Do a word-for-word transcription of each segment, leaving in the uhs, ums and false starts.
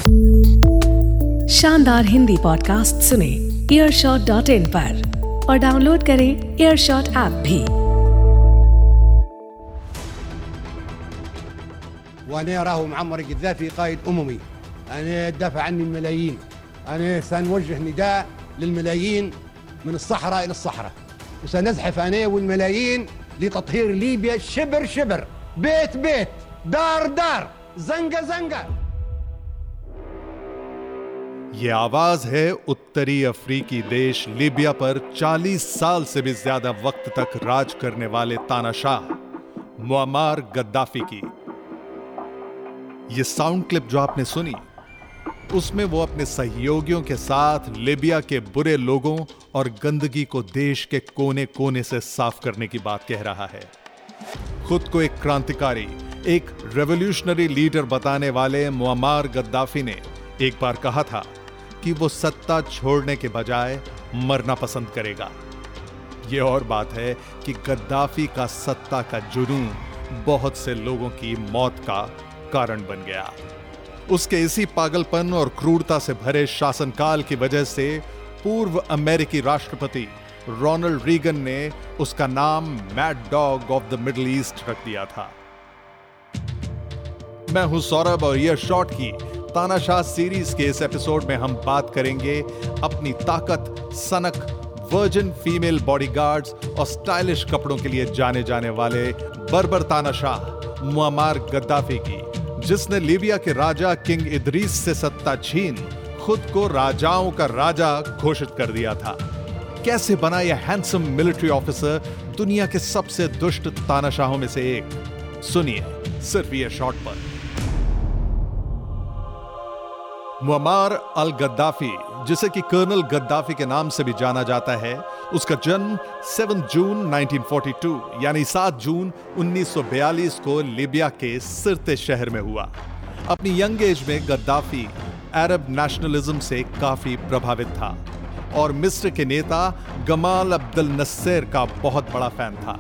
शानदार हिंदी पॉडकास्ट सुने earshot dot in पर और डाउनलोड करें earshot ऐप भी। وأنا أراه معمر القذافي قائد أممي. أنا أدافع عن الملايين. أنا سنوجه نداء للملايين من الصحراء إلى الصحراء، وسنزحف أنا والملايين لتطهير ليبيا شبر شبر، بيت بيت، دار دار، زنقة زنقة। ये आवाज है उत्तरी अफ्रीकी देश लीबिया पर चालीस साल से भी ज्यादा वक्त तक राज करने वाले तानाशाह मुअम्मर गद्दाफी की। ये साउंड क्लिप जो आपने सुनी, उसमें वो अपने सहयोगियों के साथ लीबिया के बुरे लोगों और गंदगी को देश के कोने कोने से साफ करने की बात कह रहा है। खुद को एक क्रांतिकारी, एक रेवोल्यूशनरी लीडर बताने वाले मुअम्मर गद्दाफी ने एक बार कहा था कि वो सत्ता छोड़ने के बजाय मरना पसंद करेगा। ये और बात है कि गद्दाफी का सत्ता का जुनून बहुत से लोगों की मौत का कारण बन गया। उसके इसी पागलपन और क्रूरता से भरे शासनकाल की वजह से पूर्व अमेरिकी राष्ट्रपति रोनाल्ड रीगन ने उसका नाम mad dog of the Middle East रख दिया था। मैं हूं सौरभ और ये शॉट की तानाशाह सीरीज के इस एपिसोड में हम बात करेंगे अपनी ताकत, सनक, वर्जिन फीमेल बॉडीगार्ड्स और स्टाइलिश कपड़ों के लिए जाने जाने वाले बर्बर तानाशाह मुअम्मर गद्दाफी की, जिसने लीबिया के राजा किंग इदरीस से सत्ता छीन खुद को राजाओं का राजा घोषित कर दिया था। कैसे बना यह हैंडसम मिलिट्री ऑफिसर दुनिया के सबसे दुष्ट तानाशाहों में से एक, सुनिए सिर्फ ये शॉट पर। मुअम्मर अल गद्दाफी, जिसे कि कर्नल गद्दाफी के नाम से भी जाना जाता है, उसका जन्म सात जून उन्नीस सौ बयालीस यानी सात जून उन्नीस सौ बयालीस को लीबिया के सिरते शहर में हुआ। अपनी यंग एज में गद्दाफी अरब नेशनलिज्म से काफी प्रभावित था और मिस्र के नेता गमाल अब्दुल नस्सेर का बहुत बड़ा फैन था।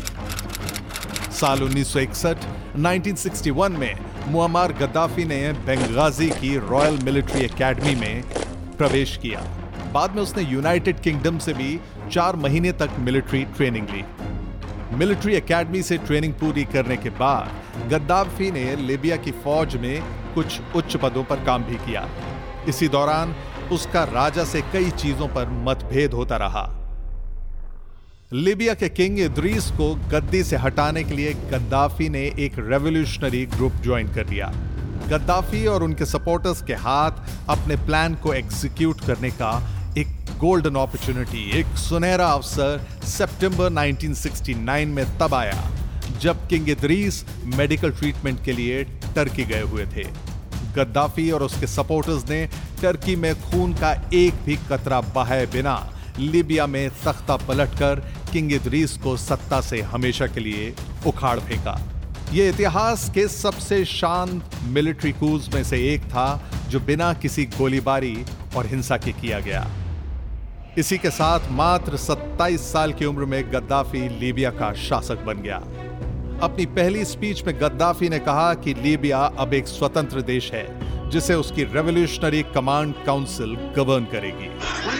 साल उन्नीस सौ इकसठ उन्नीस सौ इकसठ में मुअम्मर गद्दाफी ने बेंगाजी की रॉयल मिलिट्री एकेडमी में प्रवेश किया। बाद में उसने यूनाइटेड किंगडम से भी चार महीने तक मिलिट्री ट्रेनिंग ली। मिलिट्री एकेडमी से ट्रेनिंग पूरी करने के बाद गद्दाफी ने लीबिया की फौज में कुछ उच्च पदों पर काम भी किया। इसी दौरान उसका राजा से कई चीजों पर मतभेद होता रहा। लीबिया के किंग इदरीस को गद्दी से हटाने के लिए गद्दाफी ने एक रेवोल्यूशनरी ग्रुप ज्वाइन कर लिया। गद्दाफी और उनके सपोर्टर्स के हाथ अपने प्लान को एग्जीक्यूट करने का एक गोल्डन अपॉर्चुनिटी, एक सुनहरा अवसर सितंबर उन्नीस सौ उनहत्तर में तब आया जब किंग इदरीस मेडिकल ट्रीटमेंट के लिए टर्की गए हुए थे। गद्दाफी और उसके सपोर्टर्स ने टर्की में खून का एक भी कतरा बहाए बिना लीबिया में तख्ता पलटकर किंग इदरीस को सत्ता से हमेशा के लिए उखाड़ फेंका। यह इतिहास के सबसे शांत मिलिट्री कूज में से एक था जो बिना किसी गोलीबारी और हिंसा के किया गया। इसी के साथ मात्र सत्ताईस साल की उम्र में गद्दाफी लीबिया का शासक बन गया। अपनी पहली स्पीच में गद्दाफी ने कहा कि लीबिया अब एक स्वतंत्र देश है जिसे उसकी रेवोल्यूशनरी कमांड काउंसिल गवर्न करेगी।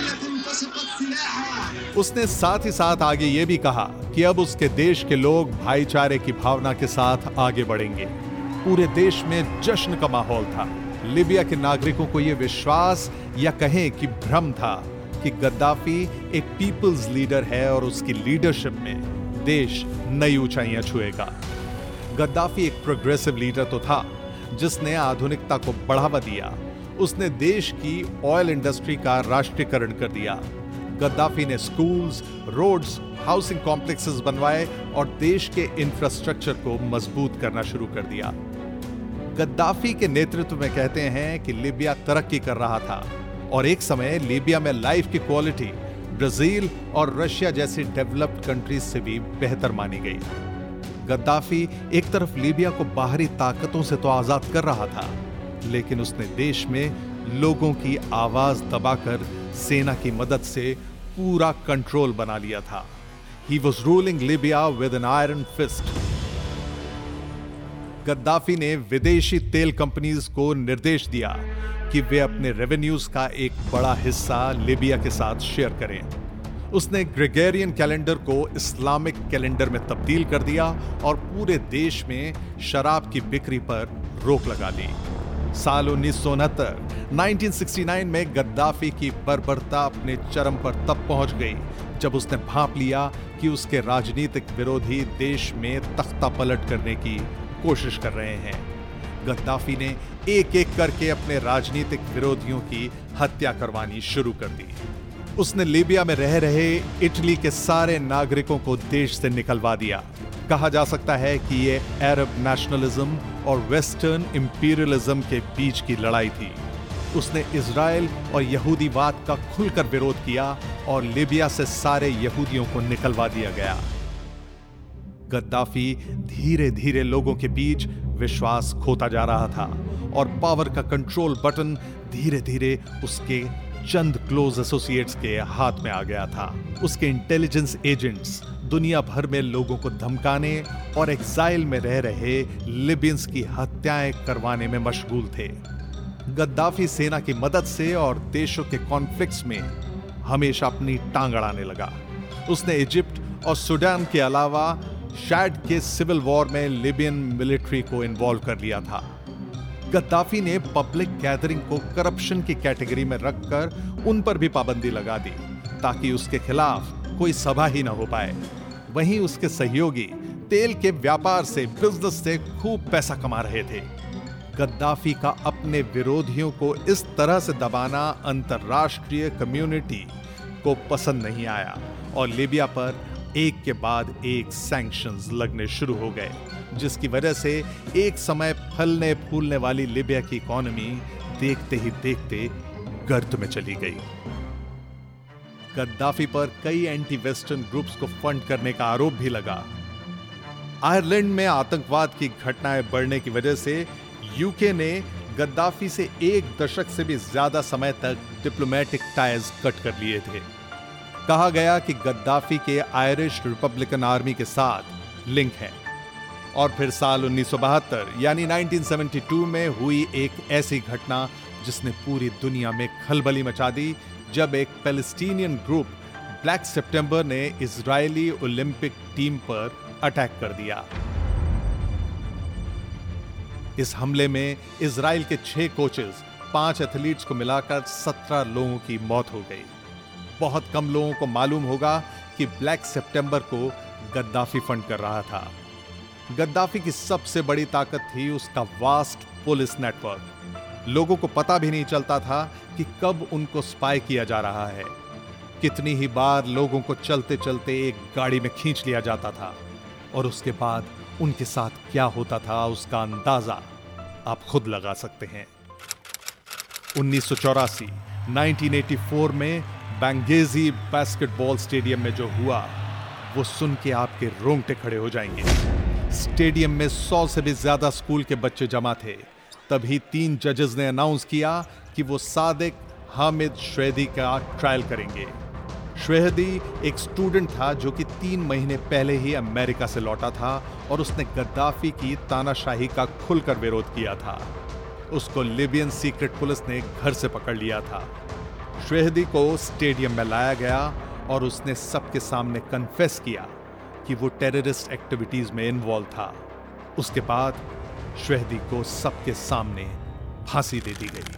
उसने साथ ही साथ आगे यह भी कहा कि अब उसके देश के लोग भाईचारे की भावना के साथ आगे बढ़ेंगे। पूरे देश में जश्न का माहौल था। लीबिया के नागरिकों को यह विश्वास या कहें कि भ्रम था कि गद्दाफी एक पीपल्स लीडर है और उसकी लीडरशिप में देश नई ऊंचाइयां छुएगा। गद्दाफी एक प्रोग्रेसिव लीडर तो था जिसने आधुनिकता को बढ़ावा दिया। उसने देश की ऑयल इंडस्ट्री का राष्ट्रीयकरण कर दिया। गद्दाफी ने स्कूल्स, रोड्स, हाउसिंग कॉम्प्लेक्सेस बनवाए और देश के इंफ्रास्ट्रक्चर को मजबूत करना शुरू कर दिया। गद्दाफी के नेतृत्व में कहते हैं कि लीबिया तरक्की कर रहा था और एक समय लीबिया में लाइफ की क्वालिटी ब्राजील और रशिया जैसी डेवलप्ड कंट्रीज से भी बेहतर मानी गई। गद्दाफी एक तरफ लीबिया को बाहरी ताकतों से तो आजाद कर रहा था, लेकिन उसने देश में लोगों की आवाज दबाकर सेना की मदद से पूरा कंट्रोल बना लिया था। He was ruling Libya with an iron fist. Gaddafi ने विदेशी तेल कंपनीज को निर्देश दिया कि वे अपने रेवेन्यूज का एक बड़ा हिस्सा लीबिया के साथ शेयर करें। उसने ग्रेगोरियन कैलेंडर को इस्लामिक कैलेंडर में तब्दील कर दिया और पूरे देश में शराब की बिक्री पर रोक लगा दी। साल उन्नीस सौ उनहत्तर उन्नीस सौ उनहत्तर में गद्दाफी की बर्बरता अपने चरम पर तब पहुंच गई जब उसने भांप लिया कि उसके राजनीतिक विरोधी देश में तख्ता पलट करने की कोशिश कर रहे हैं। गद्दाफी ने एक एक करके अपने राजनीतिक विरोधियों की हत्या करवानी शुरू कर दी। उसने लीबिया में रह रहे इटली के सारे नागरिकों को देश से निकलवा दिया। कहा जा सकता है कि यह अरब नेशनलिज्म और वेस्टर्न इंपीरियलिज्म के बीच की लड़ाई थी। उसने इजराइल और यहूदीवाद का खुलकर विरोध किया और लीबिया से सारे यहूदियों को निकलवा दिया गया। गद्दाफी धीरे धीरे लोगों के बीच विश्वास खोता जा रहा था और पावर का कंट्रोल बटन धीरे धीरे उसके चंद क्लोज एसोसिएट्स के हाथ में आ गया था। उसके इंटेलिजेंस एजेंट्स दुनिया भर में लोगों को धमकाने और एक्साइल में रह रहे लिबियंस की हत्याएं करवाने में मशगूल थे। गद्दाफी सेना की मदद से और देशों के कॉन्फ्लिक्ट्स में हमेशा अपनी टांग अड़ाने लगा। उसने इजिप्ट और सूडान के अलावा शायद के सिविल वॉर में लिबियन मिलिट्री को इन्वॉल्व कर लिया था। गद्दाफी ने पब्लिक गैदरिंग को करप्शन की कैटेगरी में रखकर उन पर भी पाबंदी लगा दी ताकि उसके खिलाफ कोई सभा ही न हो पाए। वहीं उसके सहयोगी तेल के व्यापार से, बिजनेस से खूब पैसा कमा रहे थे। गद्दाफी का अपने विरोधियों को इस तरह से दबाना अंतर्राष्ट्रीय कम्युनिटी को पसंद नहीं आया और लीबिया पर एक के बाद एक सैंक्शंस लगने शुरू हो गए, जिसकी वजह से एक समय फलने फूलने वाली लीबिया की इकोनॉमी देखते ही देखते गर्त में चली गई। गद्दाफी पर कई एंटी वेस्टर्न ग्रुप्स को फंड करने का आरोप भी लगा। आयरलैंड में आतंकवाद की घटनाएं बढ़ने की वजह से यूके ने गद्दाफी से एक दशक से भी ज्यादा समय तक डिप्लोमेटिक टाइज कट कर लिए थे। कहा गया कि गद्दाफी के आयरिश रिपब्लिकन आर्मी के साथ लिंक है। और फिर साल उन्नीस सौ बहत्तर यानी उन्नीस सौ बहत्तर में हुई एक ऐसी घटना जिसने पूरी दुनिया में खलबली मचा दी, जब एक पैलेस्टीनियन ग्रुप ब्लैक सितंबर ने इजरायली ओलंपिक टीम पर अटैक कर दिया। इस हमले में इजराइल के छह कोचेस, पांच एथलीट्स को मिलाकर सत्रह लोगों की मौत हो गई। बहुत कम लोगों को मालूम होगा कि ब्लैक सितंबर को गद्दाफी फंड कर रहा था। गद्दाफी की सबसे बड़ी ताकत थी उसका वास्ट पुलिस नेटवर्क। लोगों को पता भी नहीं चलता था कि कब उनको स्पाई किया जा रहा है। कितनी ही बार लोगों को चलते चलते एक गाड़ी में खींच लिया जाता था और उसके बाद उनके साथ क्या होता था उसका अंदाजा आप खुद लगा सकते हैं। उन्नीस सौ चौरासी उन्नीस सौ चौरासी में बेंगेजी बास्केटबॉल स्टेडियम में जो हुआ वो सुन के आपके रोंगटे खड़े हो जाएंगे। स्टेडियम में सौ से भी ज्यादा स्कूल के बच्चे जमा थे। तभी तीन जजेस ने अनाउंस किया कि वो सादिक हामिद श्वेदी का ट्रायल करेंगे। श्वेदी एक स्टूडेंट था जो कि तीन महीने पहले ही अमेरिका से लौटा था और उसने गद्दाफी की तानाशाही का खुलकर विरोध किया था। उसको लिबियन सीक्रेट पुलिस ने घर से पकड़ लिया था। श्वेदी को स्टेडियम में लाया गया और उसने सबके सामने कन्फेस किया कि वो टेररिस्ट एक्टिविटीज में इन्वॉल्व था। उसके बाद श्वेदी को सबके सामने फांसी दे दी गई।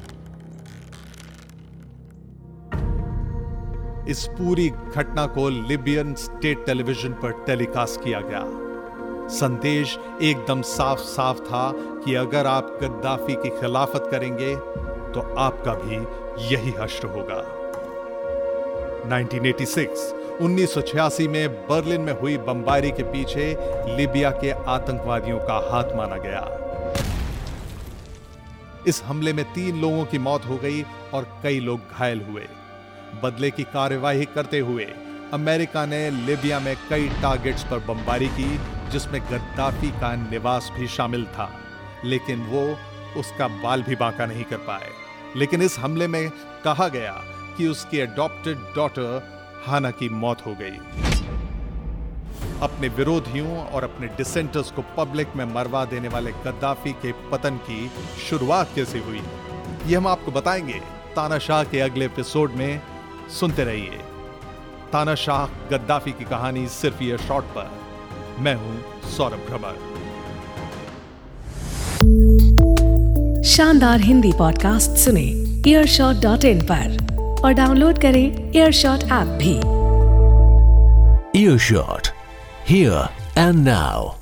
इस पूरी घटना को लिबियन स्टेट टेलीविजन पर टेलीकास्ट किया गया। संदेश एकदम साफ साफ था कि अगर आप गद्दाफी की खिलाफत करेंगे तो आपका भी यही हश्र होगा। उन्नीस सौ छियासी में बर्लिन में हुई बमबारी के पीछे लीबिया के आतंकवादियों का हाथ माना गया। इस हमले में तीन लोगों की मौत हो गई और कई लोग घायल हुए। बदले की कार्यवाही करते हुए अमेरिका ने लीबिया में कई टारगेट्स पर बमबारी की, जिसमें गद्दाफी का निवास भी शामिल था, लेकिन वो उसका बाल भी बांका नहीं कर पाए। लेकिन इस हमले में कहा गया कि उसकी अडॉप्टेड डॉटर हाना की मौत हो गई। अपने विरोधियों और अपने डिसेंटर्स को पब्लिक में मरवा देने वाले गद्दाफी के पतन की शुरुआत कैसे हुई, ये हम आपको बताएंगे तानाशाह के अगले एपिसोड में। सुनते रहिए तानाशाह गद्दाफी की कहानी सिर्फ ईयरशॉट पर। मैं हूं सौरभ भ्रमर। शानदार हिंदी पॉडकास्ट सुने ईयरशॉट डॉट इन पर और डाउनलोड करें ईयरशॉट ऐप भी। Earshot, here and now.